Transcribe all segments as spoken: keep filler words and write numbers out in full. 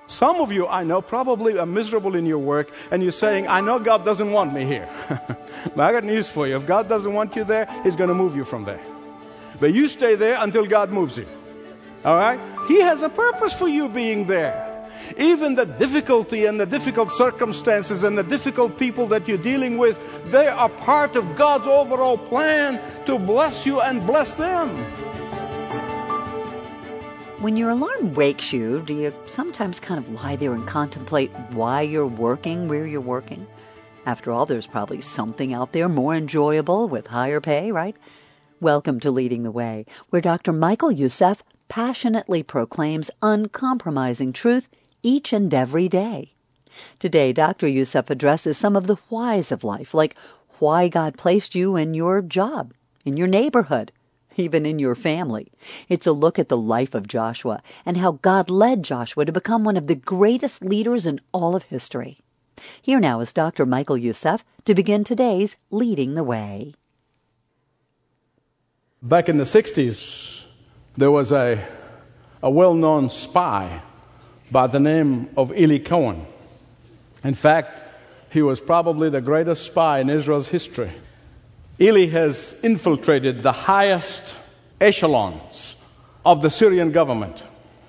Some of you, I know, probably are miserable in your work, and you're saying, I know God doesn't want me here. But I got news for you. If God doesn't want you there, He's going to move you from there. But you stay there until God moves you. All right? He has a purpose for you being there. Even the difficulty and the difficult circumstances and the difficult people that you're dealing with, they are part of God's overall plan to bless you and bless them. When your alarm wakes you, do you sometimes kind of lie there and contemplate why you're working where you're working? After all, there's probably something out there more enjoyable with higher pay, right? Welcome to Leading the Way, where Doctor Michael Youssef passionately proclaims uncompromising truth each and every day. Today, Doctor Youssef addresses some of the whys of life, like why God placed you in your job, in your neighborhood, even in your family. It's a look at the life of Joshua and how God led Joshua to become one of the greatest leaders in all of history. Here now is Doctor Michael Youssef to begin today's Leading the Way. Back in the sixties, there was a, a well-known spy by the name of Eli Cohen. In fact, he was probably the greatest spy in Israel's history. Eli has infiltrated the highest echelons of the Syrian government.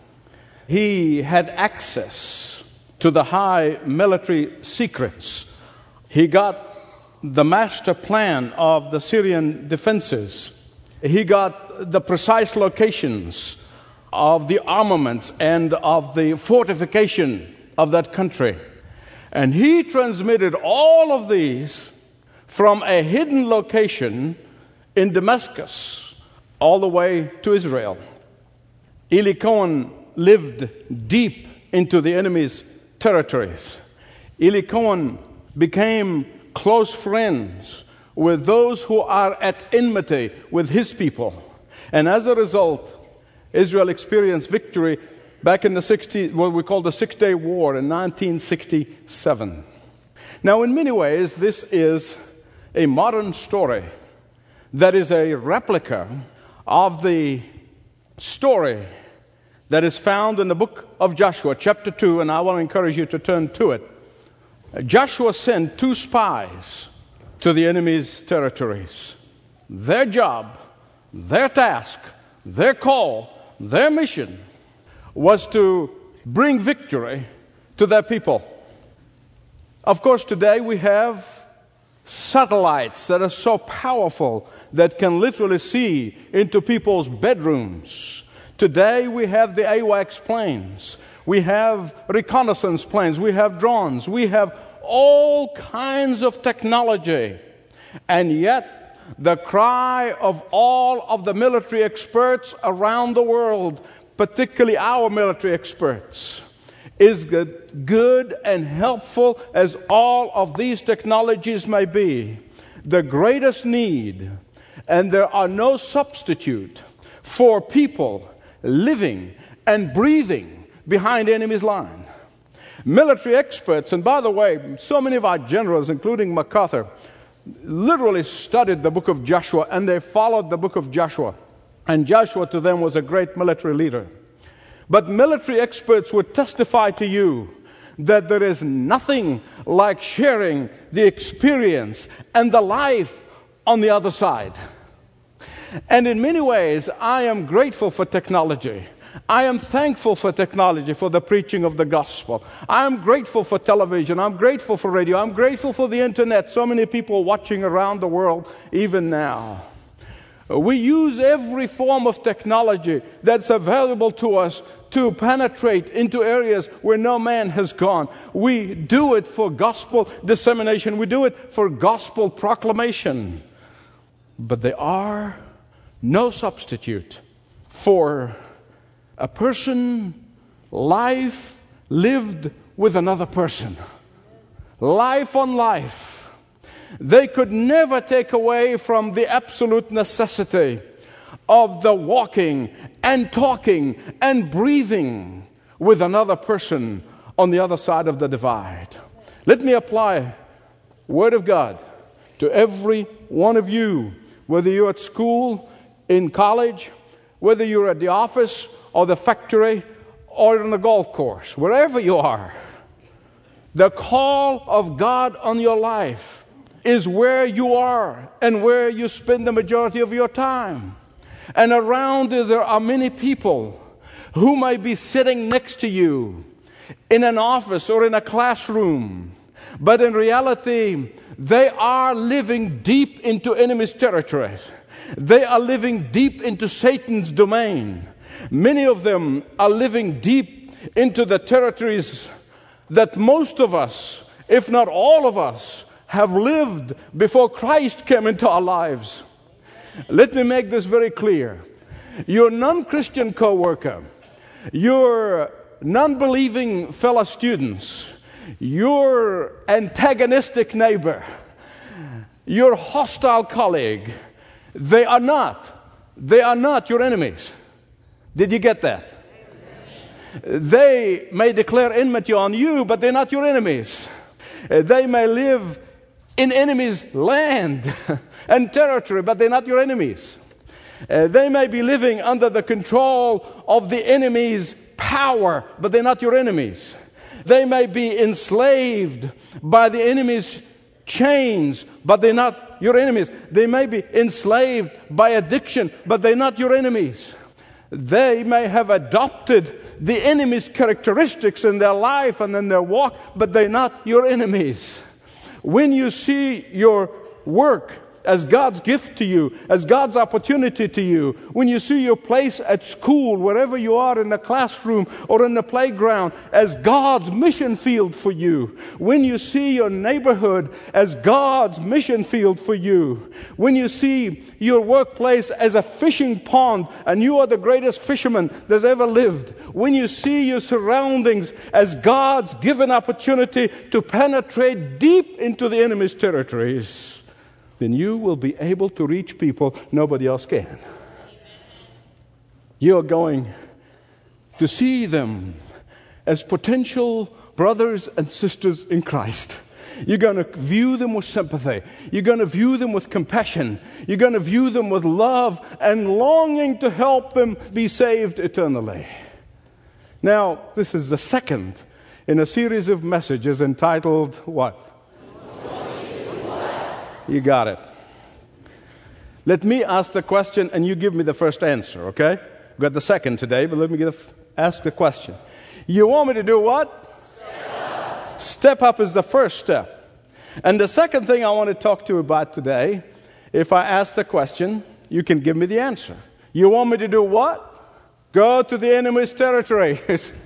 He had access to the high military secrets. He got the master plan of the Syrian defenses. He got the precise locations of the armaments and of the fortification of that country. And he transmitted all of these from a hidden location in Damascus all the way to Israel. Eli Cohen lived deep into the enemy's territories. Eli Cohen became close friends with those who are at enmity with his people. And as a result, Israel experienced victory back in the sixties, what we call the Six-Day War in nineteen sixty-seven. Now, in many ways, this is a modern story that is a replica of the story that is found in the book of Joshua, chapter two, and I want to encourage you to turn to it. Joshua sent two spies to the enemy's territories. Their job, their task, their call, their mission was to bring victory to their people. Of course, today we have satellites that are so powerful that can literally see into people's bedrooms. Today we have the AWACS planes. We have reconnaissance planes. We have drones. We have all kinds of technology. And yet the cry of all of the military experts around the world, particularly our military experts, is good, good and helpful as all of these technologies may be. The greatest need, and there are no substitute for people living and breathing behind the enemy's line. Military experts, and by the way, so many of our generals, including MacArthur, literally studied the book of Joshua, and they followed the book of Joshua. And Joshua to them was a great military leader. But military experts would testify to you that there is nothing like sharing the experience and the life on the other side. And in many ways, I am grateful for technology. I am thankful for technology, for the preaching of the gospel. I am grateful for television. I'm grateful for radio. I'm grateful for the internet. So many people watching around the world, even now. We use every form of technology that's available to us to penetrate into areas where no man has gone. We do it for gospel dissemination. We do it for gospel proclamation. But there are no substitute for a person, life lived with another person. Life on life. They could never take away from the absolute necessity of the walking and talking and breathing with another person on the other side of the divide. Let me apply Word of God to every one of you, whether you're at school, in college, whether you're at the office or the factory or on the golf course, wherever you are, the call of God on your life is where you are and where you spend the majority of your time. And around you there are many people who may be sitting next to you in an office or in a classroom, but in reality, they are living deep into enemy's territories. They are living deep into Satan's domain. Many of them are living deep into the territories that most of us, if not all of us, have lived before Christ came into our lives. Let me make this very clear. Your non-Christian co-worker, your non-believing fellow students, your antagonistic neighbor, your hostile colleague, they are not, they are not your enemies. Did you get that? They may declare enmity on you, but they're not your enemies. They may live in enemies' land and territory, but they're not your enemies. Uh, they may be living under the control of the enemy's power, but they're not your enemies. They may be enslaved by the enemy's chains, but they're not your enemies. They may be enslaved by addiction, but they're not your enemies. They may have adopted the enemy's characteristics in their life and in their walk, but they're not your enemies. When you see your work as God's gift to you, as God's opportunity to you, when you see your place at school, wherever you are in the classroom or in the playground, as God's mission field for you, when you see your neighborhood as God's mission field for you, when you see your workplace as a fishing pond and you are the greatest fisherman that's ever lived, when you see your surroundings as God's given opportunity to penetrate deep into the enemy's territories, then you will be able to reach people nobody else can. You are going to see them as potential brothers and sisters in Christ. You're going to view them with sympathy. You're going to view them with compassion. You're going to view them with love and longing to help them be saved eternally. Now, this is the second in a series of messages entitled what? You got it. Let me ask the question and you give me the first answer, okay? We got the second today, but let me give, ask the question. You want me to do what? Step up. Step up is the first step. And the second thing I want to talk to you about today, if I ask the question, you can give me the answer. You want me to do what? Go to the enemy's territory.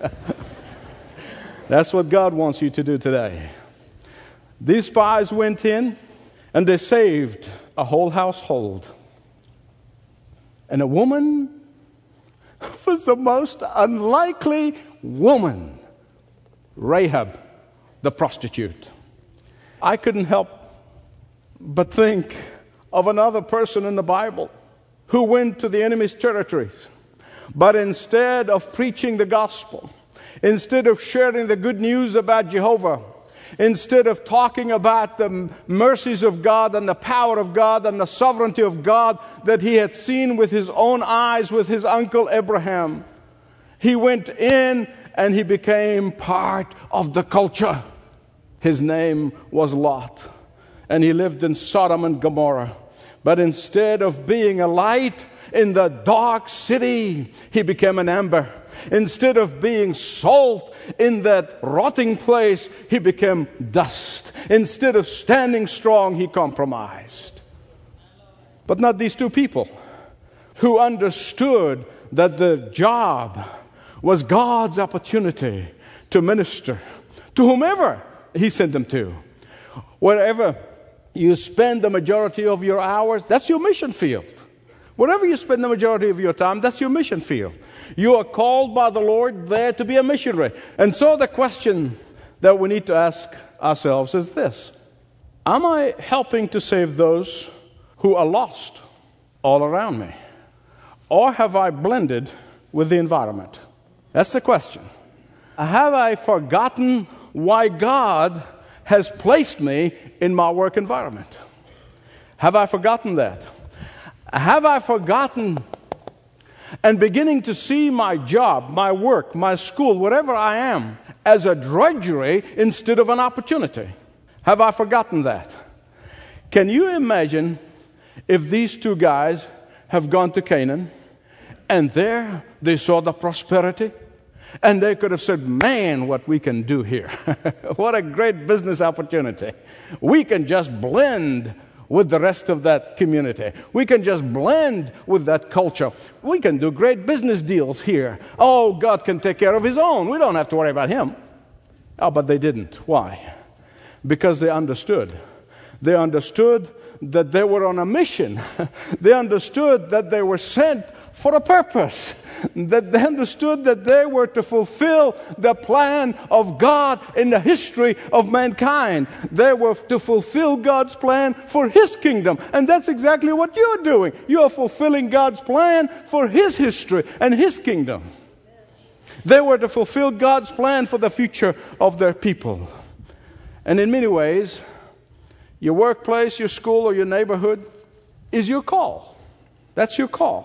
That's what God wants you to do today. These spies went in, and they saved a whole household. And a woman was the most unlikely woman, Rahab, the prostitute. I couldn't help but think of another person in the Bible who went to the enemy's territories. But instead of preaching the gospel, instead of sharing the good news about Jehovah, instead of talking about the mercies of God and the power of God and the sovereignty of God that he had seen with his own eyes with his uncle Abraham, he went in and he became part of the culture. His name was Lot, and he lived in Sodom and Gomorrah. But instead of being a light in the dark city, he became an ember. Instead of being salt in that rotting place, he became dust. Instead of standing strong, he compromised. But not these two people who understood that the job was God's opportunity to minister to whomever he sent them to. Wherever you spend the majority of your hours, that's your mission field. Wherever you spend the majority of your time, that's your mission field. You are called by the Lord there to be a missionary. And so the question that we need to ask ourselves is this: am I helping to save those who are lost all around me? Or have I blended with the environment? That's the question. Have I forgotten why God has placed me in my work environment? Have I forgotten that? Have I forgotten and beginning to see my job, my work, my school, whatever I am, as a drudgery instead of an opportunity. Have I forgotten that? Can you imagine if these two guys have gone to Canaan, and there they saw the prosperity, and they could have said, man, what we can do here. What a great business opportunity. We can just blend with the rest of that community. We can just blend with that culture. We can do great business deals here. Oh, God can take care of His own. We don't have to worry about Him. Oh, but they didn't. Why? Because they understood. They understood that they were on a mission. They understood that they were sent for a purpose. That they understood that they were to fulfill the plan of God in the history of mankind. They were to fulfill God's plan for His kingdom. And that's exactly what you're doing. You are fulfilling God's plan for His history and His kingdom. They were to fulfill God's plan for the future of their people. And in many ways, your workplace, your school, or your neighborhood is your call. That's your call.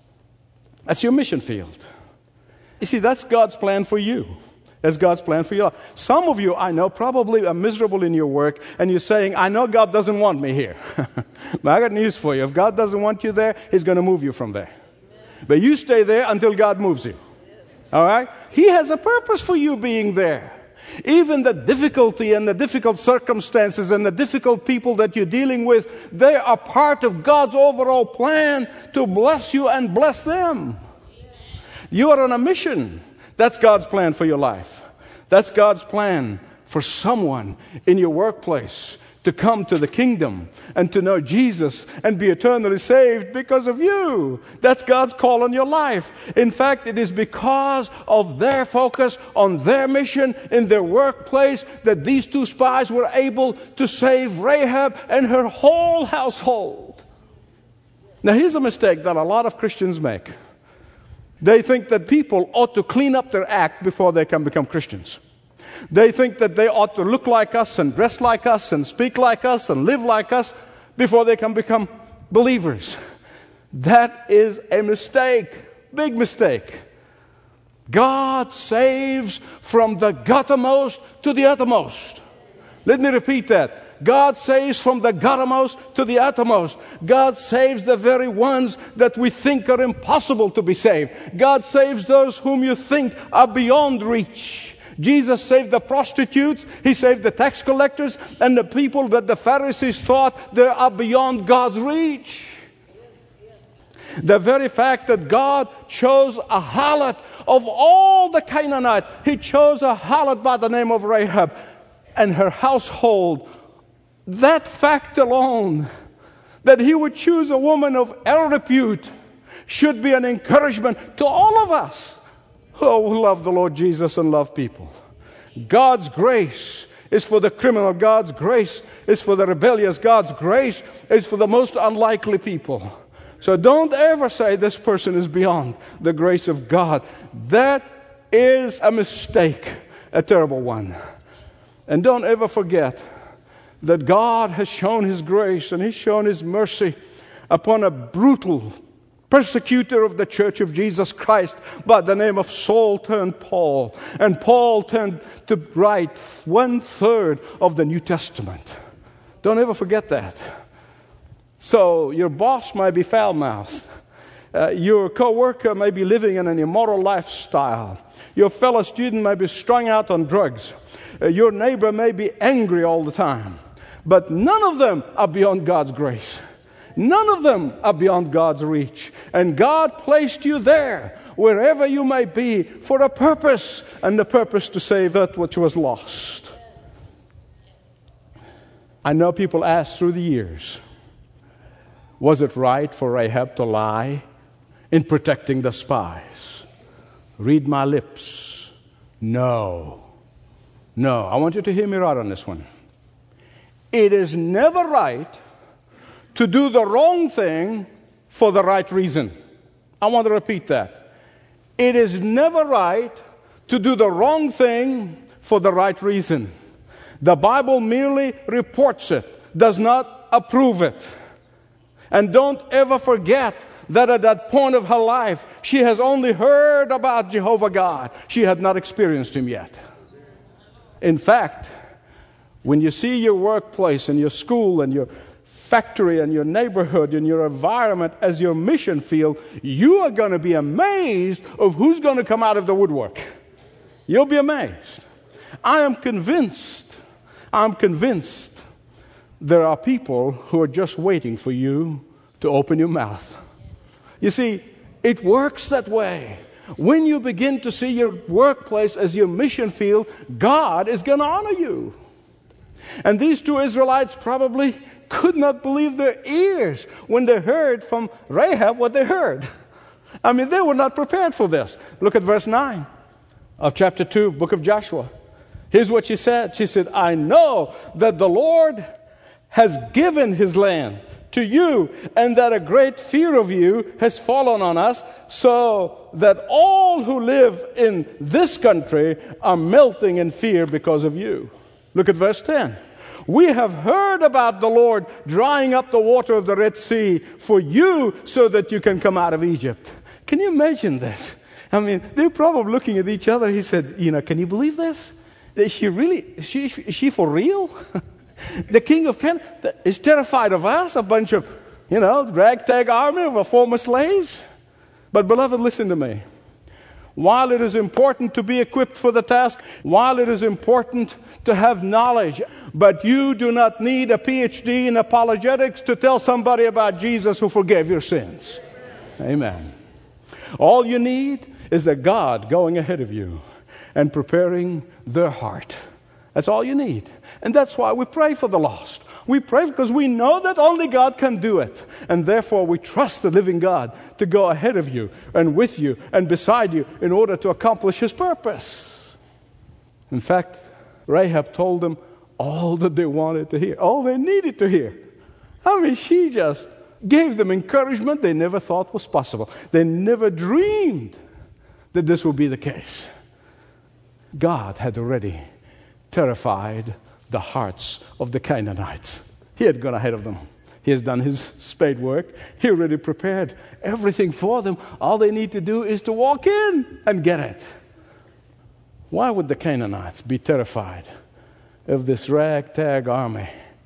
That's your mission field. You see, that's God's plan for you. That's God's plan for you. Some of you, I know, probably are miserable in your work, and you're saying, I know God doesn't want me here. But I got news for you. If God doesn't want you there, He's going to move you from there. But you stay there until God moves you. All right? He has a purpose for you being there. Even the difficulty and the difficult circumstances and the difficult people that you're dealing with, they are part of God's overall plan to bless you and bless them. You are on a mission. That's God's plan for your life. That's God's plan for someone in your workplace to come to the kingdom and to know Jesus and be eternally saved because of you. That's God's call on your life. In fact, it is because of their focus on their mission in their workplace that these two spies were able to save Rahab and her whole household. Now, here's a mistake that a lot of Christians make. They think that people ought to clean up their act before they can become Christians. They think that they ought to look like us and dress like us and speak like us and live like us before they can become believers. That is a mistake, big mistake. God saves from the guttermost to the uttermost. Let me repeat that. God saves from the guttermost to the uttermost. God saves the very ones that we think are impossible to be saved. God saves those whom you think are beyond reach. Jesus saved the prostitutes, He saved the tax collectors, and the people that the Pharisees thought they are beyond God's reach. The very fact that God chose a harlot of all the Canaanites, He chose a harlot by the name of Rahab and her household. That fact alone, that He would choose a woman of ill repute, should be an encouragement to all of us. Oh, who love the Lord Jesus and love people. God's grace is for the criminal. God's grace is for the rebellious. God's grace is for the most unlikely people. So don't ever say this person is beyond the grace of God. That is a mistake, a terrible one. And don't ever forget that God has shown His grace and He's shown His mercy upon a brutal persecutor of the church of Jesus Christ by the name of Saul turned Paul. And Paul turned to write one third of the New Testament. Don't ever forget that. So your boss might be foul-mouthed. Uh, your co-worker may be living in an immoral lifestyle. Your fellow student may be strung out on drugs. Uh, your neighbor may be angry all the time. But none of them are beyond God's grace. None of them are beyond God's reach. And God placed you there, wherever you may be, for a purpose, and the purpose to save that which was lost. I know people ask through the years, was it right for Rahab to lie in protecting the spies? Read my lips. No. No. I want you to hear me right on this one. It is never right to do the wrong thing for the right reason. I want to repeat that. It is never right to do the wrong thing for the right reason. The Bible merely reports it, does not approve it. And don't ever forget that at that point of her life, she has only heard about Jehovah God. She had not experienced Him yet. In fact, when you see your workplace and your school and your factory and your neighborhood and your environment as your mission field, you are going to be amazed of who's going to come out of the woodwork. You'll be amazed. I am convinced, I'm convinced there are people who are just waiting for you to open your mouth. You see, it works that way. When you begin to see your workplace as your mission field, God is going to honor you. And these two Israelites probably could not believe their ears when they heard from Rahab what they heard. I mean, they were not prepared for this. Look at verse nine of chapter two, book of Joshua. Here's what she said. She said, I know that the Lord has given His land to you, and that a great fear of you has fallen on us, so that all who live in this country are melting in fear because of you. Look at verse ten. We have heard about the Lord drying up the water of the Red Sea for you so that you can come out of Egypt. Can you imagine this? I mean, they're probably looking at each other. He said, you know, can you believe this? Is she really, is she, is she for real? The king of Canaan is terrified of us, a bunch of, you know, ragtag army of former slaves. But beloved, listen to me. While it is important to be equipped for the task, while it is important to have knowledge, but you do not need a P H D in apologetics to tell somebody about Jesus who forgave your sins. Amen. All you need is a God going ahead of you and preparing their heart. That's all you need. And that's why we pray for the lost. We pray because we know that only God can do it. And therefore we trust the living God to go ahead of you and with you and beside you in order to accomplish His purpose. In fact, Rahab told them all that they wanted to hear, all they needed to hear. I mean, she just gave them encouragement they never thought was possible. They never dreamed that this would be the case. God had already terrified the hearts of the Canaanites. He had gone ahead of them. He has done His spade work. He already prepared everything for them. All they need to do is to walk in and get it. Why would the Canaanites be terrified of this ragtag army?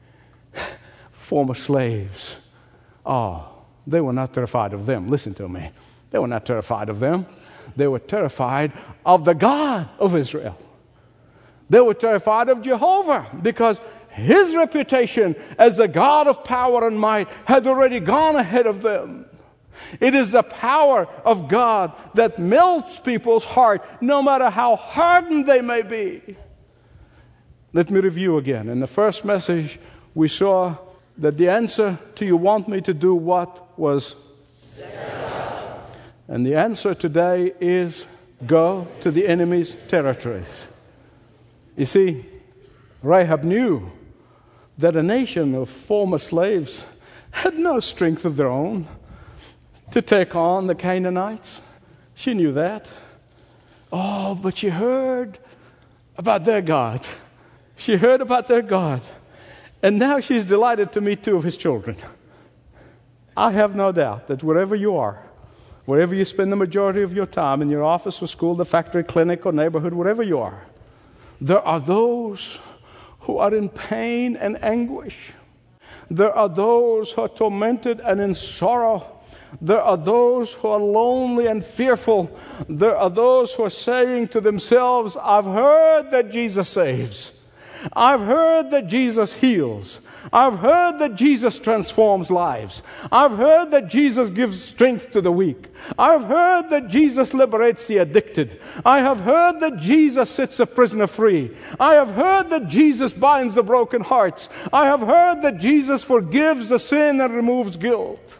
Former slaves. Oh, they were not terrified of them. Listen to me. They were not terrified of them. They were terrified of the God of Israel. They were terrified of Jehovah because His reputation as a God of power and might had already gone ahead of them. It is the power of God that melts people's heart, no matter how hardened they may be. Let me review again. In the first message, we saw that the answer to "you want me to do what" was Sarah. And the answer today is go to the enemy's territories. You see, Rahab knew that a nation of former slaves had no strength of their own to take on the Canaanites. She knew that. Oh, but she heard about their God. She heard about their God. And now she's delighted to meet two of His children. I have no doubt that wherever you are, wherever you spend the majority of your time, in your office or school, the factory, clinic, or neighborhood, wherever you are, there are those who are in pain and anguish. There are those who are tormented and in sorrow. There are those who are lonely and fearful. There are those who are saying to themselves, I've heard that Jesus saves. I've heard that Jesus heals. I've heard that Jesus transforms lives. I've heard that Jesus gives strength to the weak. I've heard that Jesus liberates the addicted. I have heard that Jesus sets a prisoner free. I have heard that Jesus binds the broken hearts. I have heard that Jesus forgives the sin and removes guilt.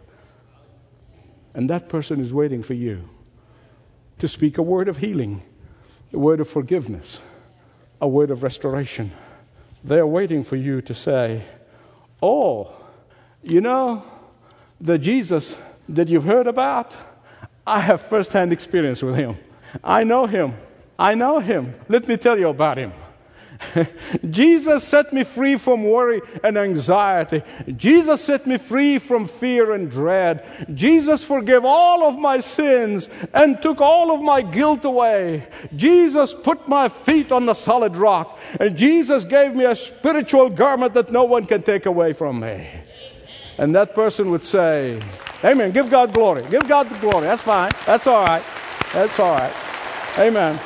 And that person is waiting for you to speak a word of healing, a word of forgiveness, a word of restoration. They're waiting for you to say, oh, you know, the Jesus that you've heard about, I have first-hand experience with Him. I know Him. I know Him. Let me tell you about Him. Jesus set me free from worry and anxiety. Jesus set me free from fear and dread. Jesus forgave all of my sins and took all of my guilt away. Jesus put my feet on the solid rock. And Jesus gave me a spiritual garment that no one can take away from me. And that person would say, amen. Give God glory. Give God the glory. That's fine. That's all right. That's all right. Amen.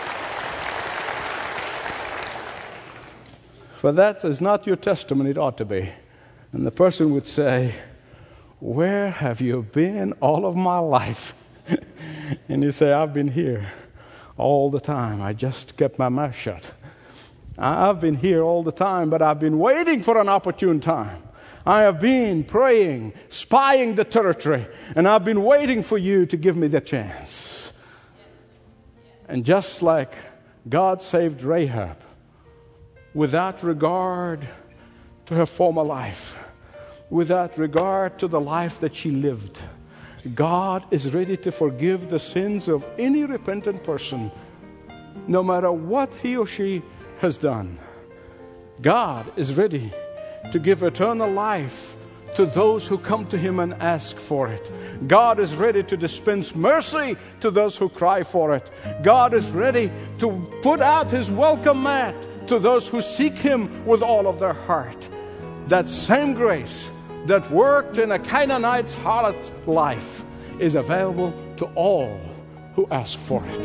For that is not your testimony, it ought to be. And the person would say, where have you been all of my life? And you say, I've been here all the time. I just kept my mouth shut. I've been here all the time, but I've been waiting for an opportune time. I have been praying, spying the territory, and I've been waiting for you to give me the chance. And just like God saved Rahab, without regard to her former life, without regard to the life that she lived, God is ready to forgive the sins of any repentant person, no matter what he or she has done. God is ready to give eternal life to those who come to Him and ask for it. God is ready to dispense mercy to those who cry for it. God is ready to put out His welcome mat to those who seek Him with all of their heart. That same grace that worked in a Canaanite's harlot's life is available to all who ask for it.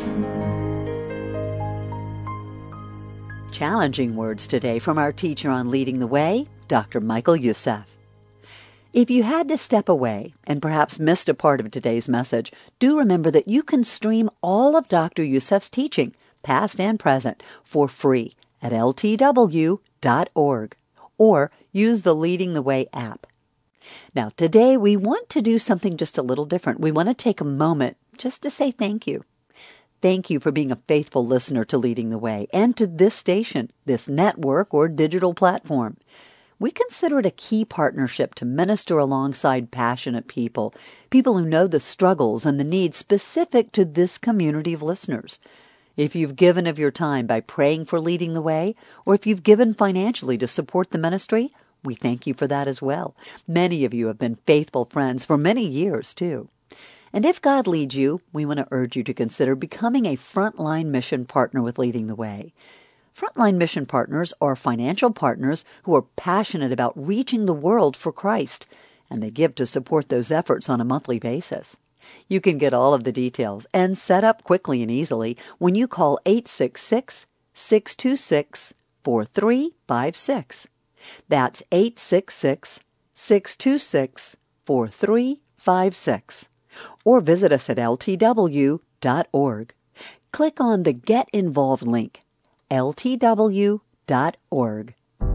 Challenging words today from our teacher on Leading the Way, Doctor Michael Youssef. If you had to step away and perhaps missed a part of today's message, do remember that you can stream all of Doctor Youssef's teaching, past and present, for free at L T W dot org, or use the Leading the Way app. Now, today we want to do something just a little different. We want to take a moment just to say thank you. Thank you for being a faithful listener to Leading the Way and to this station, this network or digital platform. We consider it a key partnership to minister alongside passionate people, people who know the struggles and the needs specific to this community of listeners. If you've given of your time by praying for Leading the Way, or if you've given financially to support the ministry, we thank you for that as well. Many of you have been faithful friends for many years, too. And if God leads you, we want to urge you to consider becoming a Frontline Mission Partner with Leading the Way. Frontline Mission Partners are financial partners who are passionate about reaching the world for Christ, and they give to support those efforts on a monthly basis. You can get all of the details and set up quickly and easily when you call eight six six, six two six, four three five six. That's eight six six, six two six, four three five six. Or visit us at L T W dot org. Click on the Get Involved link, L T W dot org.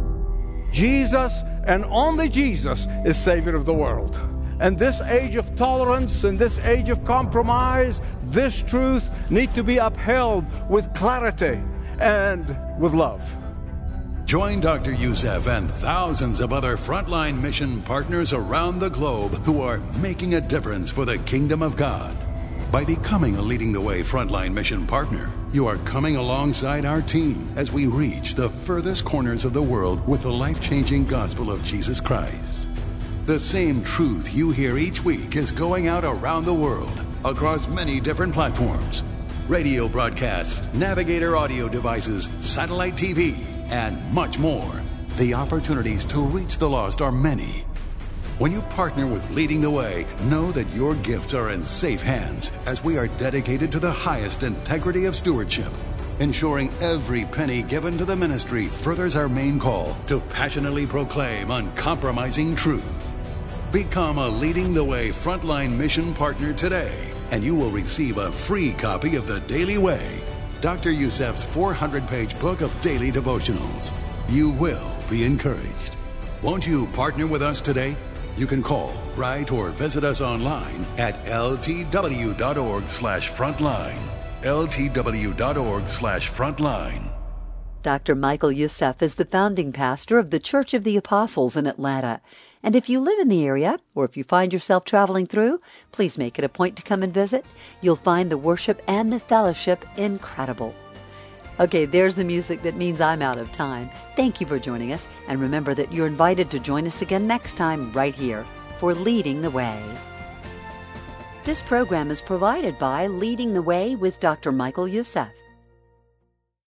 Jesus and only Jesus is Savior of the world. And this age of tolerance and this age of compromise, this truth need to be upheld with clarity and with love. Join Doctor Youssef and thousands of other Frontline Mission partners around the globe who are making a difference for the kingdom of God. By becoming a Leading the Way Frontline Mission partner, you are coming alongside our team as we reach the furthest corners of the world with the life-changing gospel of Jesus Christ. The same truth you hear each week is going out around the world across many different platforms. Radio broadcasts, Navigator audio devices, satellite T V, and much more. The opportunities to reach the lost are many. When you partner with Leading the Way, know that your gifts are in safe hands as we are dedicated to the highest integrity of stewardship, ensuring every penny given to the ministry furthers our main call to passionately proclaim uncompromising truth. Become a Leading the Way Frontline Mission Partner today, and you will receive a free copy of The Daily Way, Doctor Youssef's four hundred page book of daily devotionals. You will be encouraged. Won't you partner with us today? You can call, write, or visit us online at L T W dot org slash frontline. L T W dot org slash frontline. Doctor Michael Youssef is the founding pastor of the Church of the Apostles in Atlanta. And if you live in the area, or if you find yourself traveling through, please make it a point to come and visit. You'll find the worship and the fellowship incredible. Okay, there's the music that means I'm out of time. Thank you for joining us, and remember that you're invited to join us again next time right here for Leading the Way. This program is provided by Leading the Way with Doctor Michael Youssef.